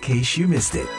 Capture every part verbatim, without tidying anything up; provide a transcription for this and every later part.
case you missed it.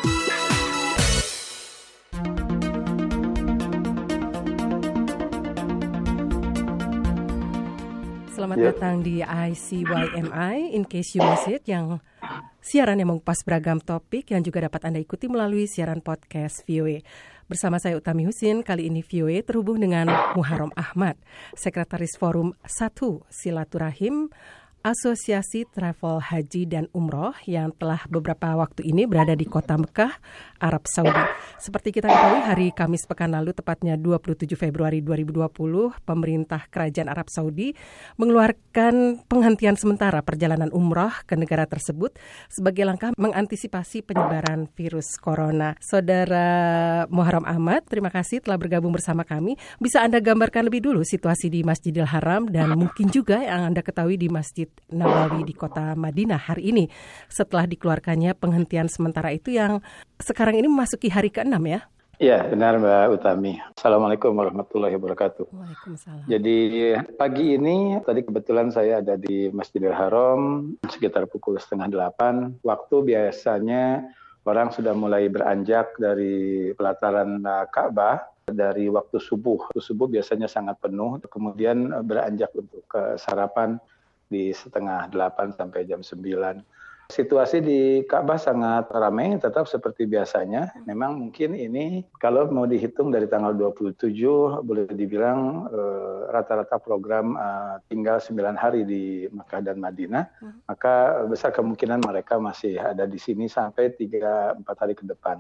Selamat yeah. datang di I C Y M I, In Case You Missed It, yang siaran yang mengupas beragam topik yang juga dapat Anda ikuti melalui siaran podcast V O A. Bersama saya Utami Husin, kali ini V O A terhubung dengan Muharram Ahmad, Sekretaris Forum satu Silaturahim Asosiasi Travel Haji dan Umroh yang telah beberapa waktu ini berada di kota Mekah, Arab Saudi. Seperti kita ketahui, hari Kamis pekan lalu, tepatnya dua puluh tujuh Februari dua ribu dua puluh, pemerintah Kerajaan Arab Saudi mengeluarkan penghentian sementara perjalanan umroh ke negara tersebut sebagai langkah mengantisipasi penyebaran virus corona. Saudara Muharram Ahmad, terima kasih telah bergabung bersama kami. Bisa Anda gambarkan lebih dulu situasi di Masjidil Haram dan mungkin juga yang Anda ketahui di Masjid Nabawi di kota Madinah hari ini setelah dikeluarkannya penghentian sementara itu yang sekarang ini memasuki hari keenam ya? Iya, benar Mbak Utami. Assalamualaikum warahmatullahi wabarakatuh. Waalaikumsalam. Jadi pagi ini tadi kebetulan saya ada di Masjidil Haram sekitar pukul setengah delapan. Waktu biasanya orang sudah mulai beranjak dari pelataran Ka'bah dari waktu subuh. Waktu subuh biasanya sangat penuh, kemudian beranjak untuk ke sarapan di setengah delapan sampai jam sembilan. Situasi di Ka'bah sangat ramai, tetap seperti biasanya. Memang mungkin ini kalau mau dihitung dari tanggal dua puluh tujuh, boleh dibilang uh, rata-rata program uh, tinggal sembilan hari di Makkah dan Madinah, hmm. maka besar kemungkinan mereka masih ada di sini sampai tiga empat hari ke depan.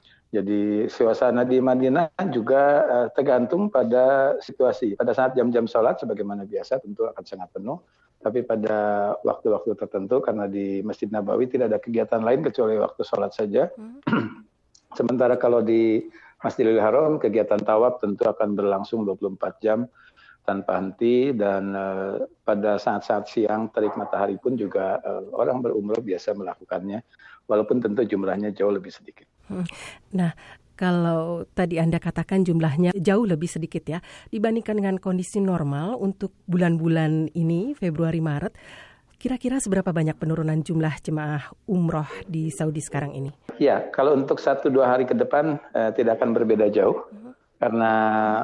Jadi suasana di Madinah juga uh, tergantung pada situasi. Pada saat jam-jam sholat, sebagaimana biasa, tentu akan sangat penuh. Tapi pada waktu-waktu tertentu, karena di Masjid Nabawi tidak ada kegiatan lain kecuali waktu sholat saja. Hmm. Sementara kalau di Masjidil Haram, kegiatan tawaf tentu akan berlangsung dua puluh empat jam tanpa henti. Dan uh, pada saat-saat siang, terik matahari pun juga uh, orang berumrah biasa melakukannya. Walaupun tentu jumlahnya jauh lebih sedikit. Hmm. Nah, kalau tadi Anda katakan jumlahnya jauh lebih sedikit ya, dibandingkan dengan kondisi normal untuk bulan-bulan ini, Februari Maret, kira-kira seberapa banyak penurunan jumlah jemaah umroh di Saudi sekarang ini? Ya, kalau untuk satu dua hari ke depan eh, tidak akan berbeda jauh, uh-huh. karena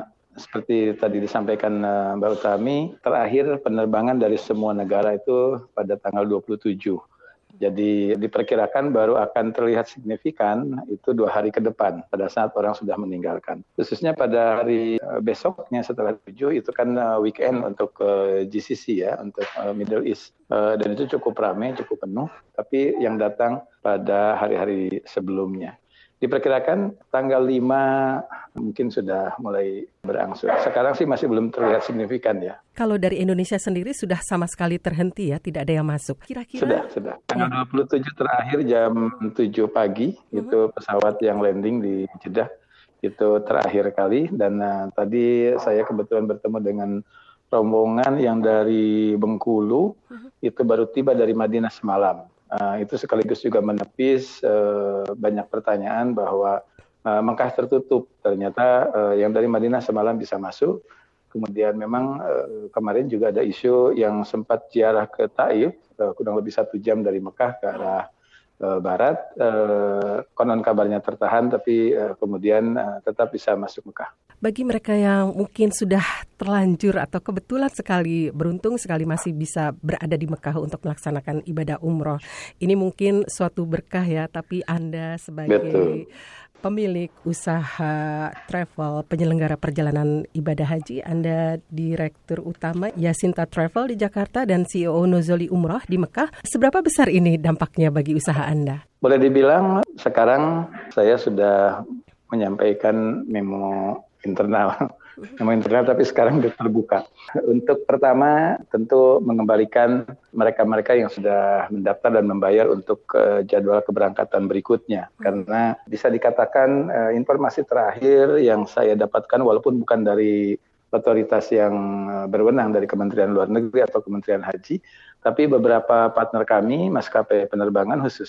seperti tadi disampaikan eh, Mbak Utami, terakhir penerbangan dari semua negara itu pada tanggal dua puluh tujuh. Jadi diperkirakan baru akan terlihat signifikan itu dua hari ke depan pada saat orang sudah meninggalkan. Khususnya pada hari besoknya setelah tujuh itu kan weekend untuk G C C ya, untuk Middle East. Dan itu cukup ramai, cukup penuh. Tapi yang datang pada hari-hari sebelumnya. Diperkirakan tanggal lima mungkin sudah mulai berangsur. Sekarang sih masih belum terlihat signifikan ya. Kalau dari Indonesia sendiri sudah sama sekali terhenti ya, tidak ada yang masuk. Kira-kira sudah, sudah. Tanggal dua puluh tujuh terakhir jam tujuh pagi uh-huh. itu pesawat yang landing di Jeddah itu terakhir kali. Dan uh, tadi saya kebetulan bertemu dengan rombongan yang dari Bengkulu uh-huh. itu baru tiba dari Madinah semalam. Uh, itu sekaligus juga menepis uh, banyak pertanyaan bahwa uh, Mekah tertutup. Ternyata uh, yang dari Madinah semalam bisa masuk. Kemudian memang uh, kemarin juga ada isu yang sempat ziarah ke Taif, uh, kurang lebih satu jam dari Mekah ke arah uh, barat. Uh, konon kabarnya tertahan, tapi uh, kemudian uh, tetap bisa masuk Mekah. Bagi mereka yang mungkin sudah terlanjur atau kebetulan sekali, beruntung sekali masih bisa berada di Mekah untuk melaksanakan ibadah umroh. Ini mungkin suatu berkah ya, tapi Anda sebagai Betul. pemilik usaha travel, penyelenggara perjalanan ibadah haji, Anda Direktur Utama Yasinta Travel di Jakarta dan C E O Nozoli Umroh di Mekah. Seberapa besar ini dampaknya bagi usaha Anda? Boleh dibilang sekarang saya sudah menyampaikan memo internal, memo internal tapi sekarang sudah terbuka. Untuk pertama tentu mengembalikan mereka-mereka yang sudah mendaftar dan membayar untuk uh, jadwal keberangkatan berikutnya. Karena bisa dikatakan uh, informasi terakhir yang saya dapatkan walaupun bukan dari otoritas yang uh, berwenang dari Kementerian Luar Negeri atau Kementerian Haji, tapi beberapa partner kami, maskapai penerbangan khususnya,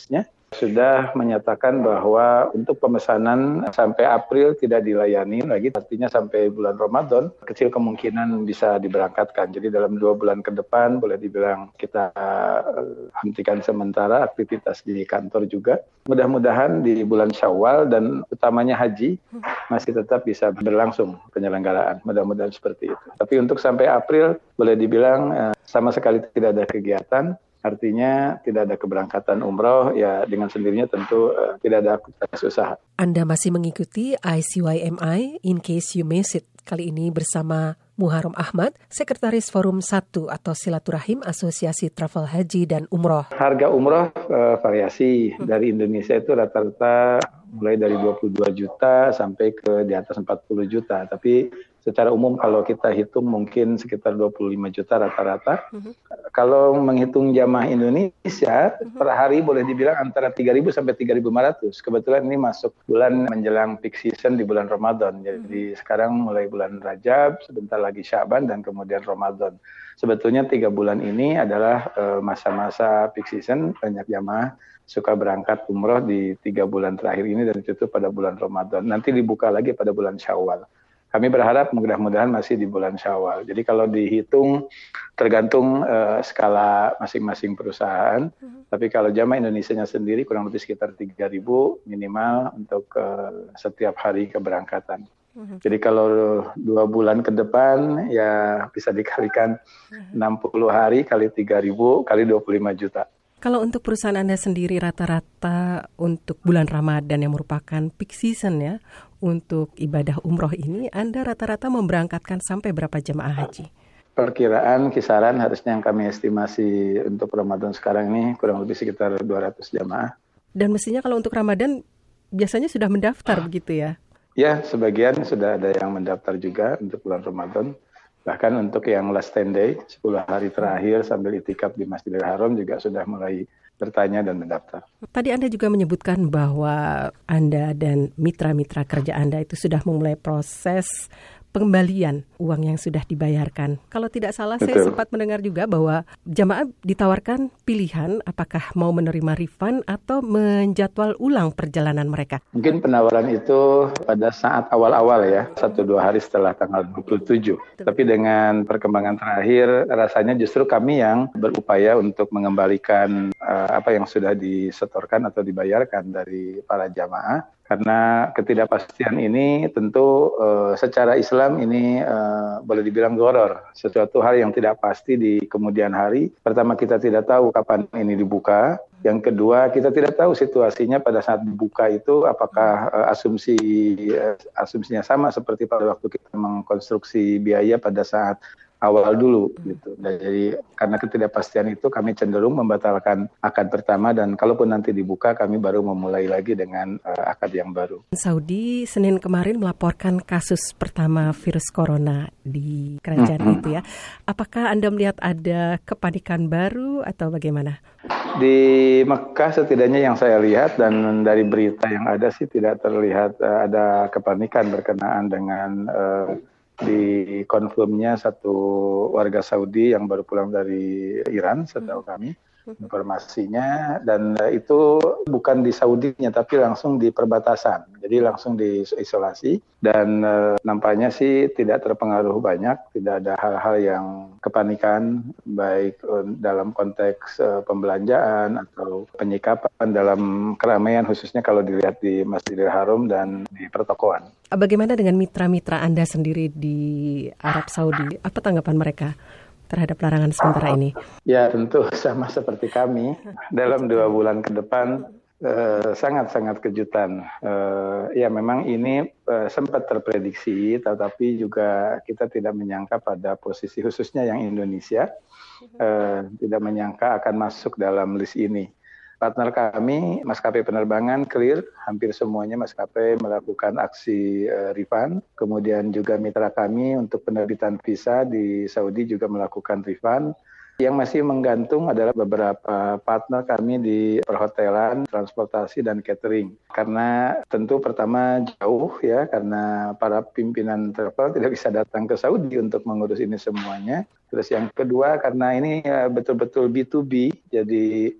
sudah menyatakan bahwa untuk pemesanan sampai April tidak dilayani lagi, artinya sampai bulan Ramadan kecil kemungkinan bisa diberangkatkan. Jadi dalam dua bulan ke depan boleh dibilang kita uh, hentikan sementara aktivitas di kantor juga. Mudah-mudahan di bulan Syawal dan utamanya haji masih tetap bisa berlangsung penyelenggaraan. Mudah-mudahan seperti itu. Tapi untuk sampai April boleh dibilang uh, sama sekali tidak ada kegiatan. Artinya tidak ada keberangkatan umroh, ya dengan sendirinya tentu uh, tidak ada aktivitas usaha. Anda masih mengikuti I C Y M I In Case You Miss It. Kali ini bersama Muharram Ahmad, Sekretaris Forum satu atau Silaturahim Asosiasi Travel Haji dan Umroh. Harga umroh uh, variasi dari Indonesia itu rata-rata mulai dari dua puluh dua juta sampai ke di atas empat puluh juta. Tapi secara umum kalau kita hitung mungkin sekitar dua puluh lima juta rata-rata. Uh-huh. Kalau menghitung jamaah Indonesia, uh-huh. per hari boleh dibilang antara tiga ribu sampai tiga ribu lima ratus. Kebetulan ini masuk bulan menjelang peak season di bulan Ramadan. Jadi uh-huh. sekarang mulai bulan Rajab, sebentar lagi Syaban dan kemudian Ramadan. Sebetulnya tiga bulan ini adalah uh, masa-masa peak season, banyak jamaah suka berangkat umroh di tiga bulan terakhir ini dan ditutup pada bulan Ramadan. Nanti dibuka lagi pada bulan Syawal. Kami berharap mudah-mudahan masih di bulan Syawal. Jadi kalau dihitung tergantung uh, skala masing-masing perusahaan. Uh-huh. Tapi kalau jamaah Indonesianya sendiri kurang lebih sekitar tiga ribu minimal untuk uh, setiap hari keberangkatan. Uh-huh. Jadi kalau dua bulan ke depan ya bisa dikalikan uh-huh. enam puluh hari kali tiga ribu kali dua puluh lima juta. Kalau untuk perusahaan Anda sendiri rata-rata untuk bulan Ramadan yang merupakan peak season ya, untuk ibadah umroh ini Anda rata-rata memberangkatkan sampai berapa jemaah haji? Perkiraan kisaran harusnya yang kami estimasi untuk Ramadan sekarang ini kurang lebih sekitar dua ratus jemaah. Dan mestinya kalau untuk Ramadan biasanya sudah mendaftar begitu ya? Ya, sebagian sudah ada yang mendaftar juga untuk bulan Ramadan. Bahkan untuk yang last ten day, sepuluh hari terakhir sambil itikaf di Masjidil Haram juga sudah mulai bertanya dan mendaftar. Tadi Anda juga menyebutkan bahwa Anda dan mitra-mitra kerja Anda itu sudah memulai proses pengembalian uang yang sudah dibayarkan. Kalau tidak salah, Betul. Saya sempat mendengar juga bahwa jamaah ditawarkan pilihan apakah mau menerima refund atau menjadwal ulang perjalanan mereka. Mungkin penawaran itu pada saat awal-awal ya, satu dua hari setelah tanggal dua puluh tujuh. Betul. Tapi dengan perkembangan terakhir, rasanya justru kami yang berupaya untuk mengembalikan uh, apa yang sudah disetorkan atau dibayarkan dari para jamaah. Karena ketidakpastian ini tentu uh, secara Islam ini uh, boleh dibilang gharar, sesuatu hal yang tidak pasti di kemudian hari. Pertama, kita tidak tahu kapan ini dibuka. Yang kedua, kita tidak tahu situasinya pada saat dibuka itu apakah uh, asumsi uh, asumsinya sama seperti pada waktu kita mengkonstruksi biaya pada saat awal dulu gitu. Dan jadi karena ketidakpastian itu kami cenderung membatalkan akad pertama dan kalaupun nanti dibuka kami baru memulai lagi dengan uh, akad yang baru. Saudi Senin kemarin melaporkan kasus pertama virus corona di kerajaan mm-hmm. itu ya. Apakah Anda melihat ada kepanikan baru atau bagaimana? Di Mekah setidaknya yang saya lihat dan dari berita yang ada sih tidak terlihat uh, ada kepanikan berkenaan dengan uh, di konfirmnya satu warga Saudi yang baru pulang dari Iran setahu kami informasinya, dan itu bukan di Saudinya tapi langsung di perbatasan, jadi langsung diisolasi dan e, nampaknya sih tidak terpengaruh banyak, tidak ada hal-hal yang kepanikan baik e, dalam konteks e, pembelanjaan atau penyikapan dalam keramaian khususnya kalau dilihat di Masjidil Haram dan di pertokoan. Bagaimana dengan mitra-mitra Anda sendiri di Arab Saudi? Apa tanggapan mereka terhadap larangan sementara ini? Ya tentu sama seperti kami. Dalam dua bulan ke depan eh, sangat-sangat kejutan. Eh, ya memang ini eh, sempat terprediksi, tetapi juga kita tidak menyangka pada posisi khususnya yang Indonesia eh, tidak menyangka akan masuk dalam list ini. Partner kami, maskapai penerbangan clear, hampir semuanya maskapai melakukan aksi uh, refund. Kemudian juga mitra kami untuk penerbitan visa di Saudi juga melakukan refund. Yang masih menggantung adalah beberapa partner kami di perhotelan, transportasi, dan catering. Karena tentu pertama jauh ya, karena para pimpinan travel tidak bisa datang ke Saudi untuk mengurus ini semuanya. Terus yang kedua karena ini uh, betul-betul B to B, jadi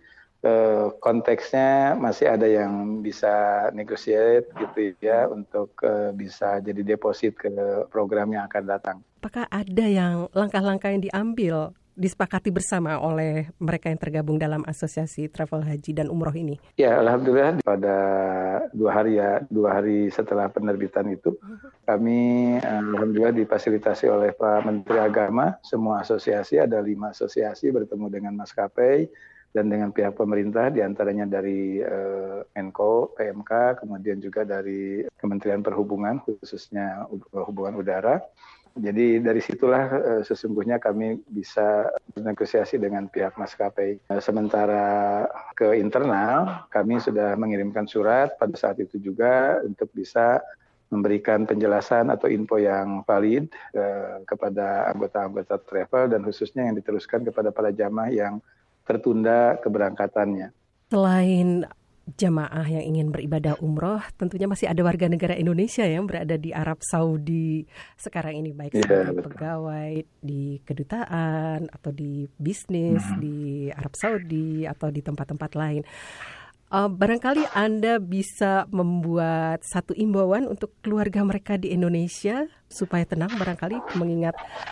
eh, konteksnya masih ada yang bisa negotiate gitu ya untuk eh, bisa jadi deposit ke program yang akan datang. Apakah ada yang langkah-langkah yang diambil disepakati bersama oleh mereka yang tergabung dalam Asosiasi Travel Haji dan Umroh ini? Ya, alhamdulillah pada dua hari ya, dua hari setelah penerbitan itu, kami alhamdulillah difasilitasi oleh Pak Menteri Agama, semua asosiasi, ada lima asosiasi bertemu dengan maskapai dan dengan pihak pemerintah, diantaranya dari eh, Menko, P M K, kemudian juga dari Kementerian Perhubungan, khususnya hubungan udara. Jadi dari situlah uh, sesungguhnya kami bisa bernegosiasi dengan pihak maskapai. Uh, sementara ke internal, kami sudah mengirimkan surat pada saat itu juga untuk bisa memberikan penjelasan atau info yang valid uh, kepada anggota-anggota travel dan khususnya yang diteruskan kepada para jamaah yang tertunda keberangkatannya. Selain jamaah yang ingin beribadah umroh, tentunya masih ada warga negara Indonesia yang berada di Arab Saudi sekarang ini, baik sebagai ya, pegawai di kedutaan atau di bisnis hmm. di Arab Saudi atau di tempat-tempat lain. Uh, barangkali Anda bisa membuat satu imbauan untuk keluarga mereka di Indonesia supaya tenang, barangkali mengingat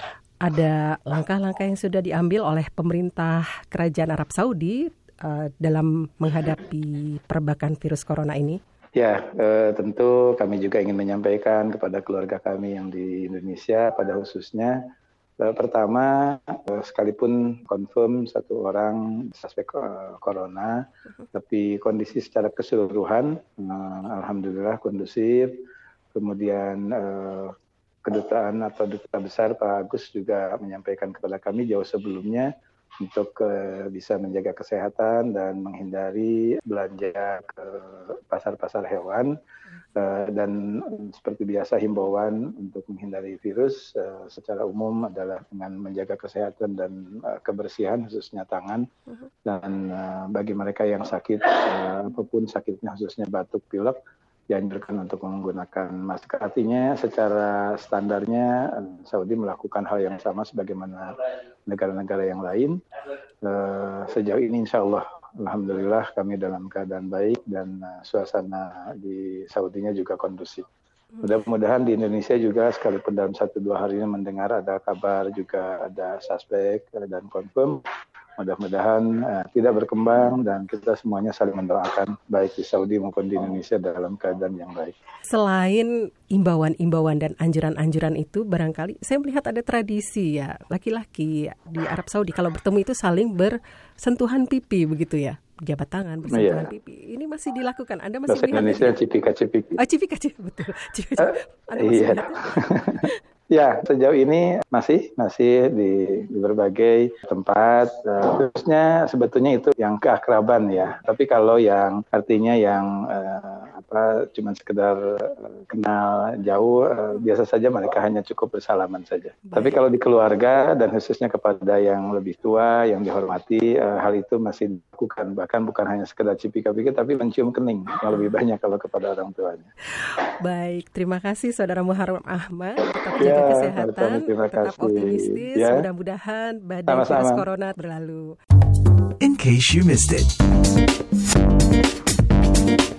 ada langkah-langkah yang sudah diambil oleh pemerintah Kerajaan Arab Saudi Uh, dalam menghadapi perbakan virus corona ini? Ya, eh, tentu kami juga ingin menyampaikan kepada keluarga kami yang di Indonesia pada khususnya. Eh, pertama, eh, sekalipun confirm satu orang suspek eh, corona, uh-huh. tapi kondisi secara keseluruhan, eh, alhamdulillah kondusif. Kemudian eh, kedutaan atau duta besar Pak Agus juga menyampaikan kepada kami jauh sebelumnya untuk uh, bisa menjaga kesehatan dan menghindari belanja ke pasar-pasar hewan uh, dan seperti biasa himbauan untuk menghindari virus uh, secara umum adalah dengan menjaga kesehatan dan uh, kebersihan khususnya tangan dan uh, bagi mereka yang sakit uh, apapun sakitnya khususnya batuk pilek dianjurkan untuk menggunakan masker. Artinya secara standarnya Saudi melakukan hal yang sama sebagaimana negara-negara yang lain. Uh, sejauh ini insya Allah, alhamdulillah kami dalam keadaan baik dan uh, suasana di Saudinya juga kondusif. Mudah-mudahan di Indonesia juga sekalipun dalam satu dua hari ini mendengar ada kabar juga ada suspek dan confirm. Mudah-mudahan uh, tidak berkembang dan kita semuanya saling mendoakan baik di Saudi maupun di Indonesia dalam keadaan yang baik. Selain imbauan-imbauan dan anjuran-anjuran itu, barangkali saya melihat ada tradisi ya, laki-laki di Arab Saudi kalau bertemu itu saling bersentuhan pipi begitu ya, jabat tangan, bersentuhan yeah. pipi. Ini masih dilakukan. Anda masih bahasa Indonesia cipika-cipiki. Oh, cipika-cipiki, betul. Cipika-cipiki. Uh, Anda masih iya. Ya, sejauh ini masih masih di, di berbagai tempat. Uh, khususnya sebetulnya itu yang keakraban ya. Tapi kalau yang artinya yang uh, apa cuma sekedar uh, kenal jauh, uh, biasa saja mereka hanya cukup bersalaman saja. Baik. Tapi kalau di keluarga dan khususnya kepada yang lebih tua, yang dihormati, uh, hal itu masih dilakukan. Bahkan bukan hanya sekedar cipika-cipiki, tapi mencium kening yang lebih banyak kalau kepada orang tuanya. Baik, terima kasih Saudara Muharram Ahmad. Tetap jaga ya, kesehatan, tetap kasih. Optimistis. Ya. Mudah-mudahan badai Sama-sama. virus corona berlalu. In case you missed it.